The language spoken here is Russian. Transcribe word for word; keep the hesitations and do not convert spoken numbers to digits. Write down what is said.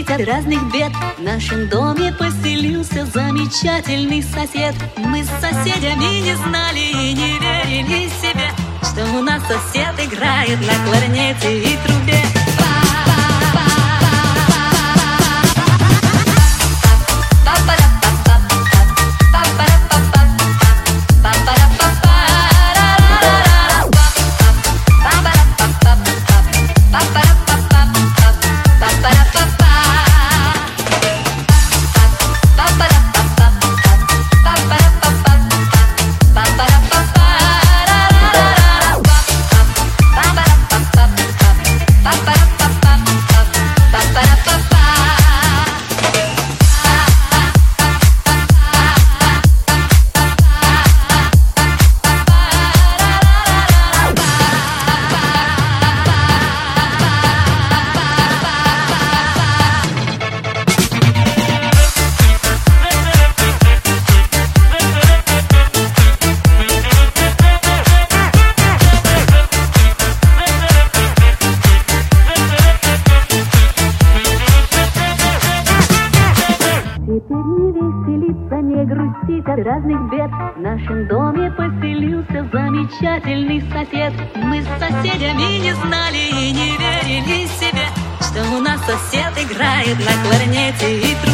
грустить от разных бед. В нашем доме поселился замечательный сосед. Мы с соседями не знали и не верили себе, что у нас сосед играет на кларнете и трубе. Теперь не веселиться, не грустить от разных бед. В нашем доме поселился замечательный сосед. Мы с соседями не знали и не верили себе, что у нас сосед играет на кларнете и трубе.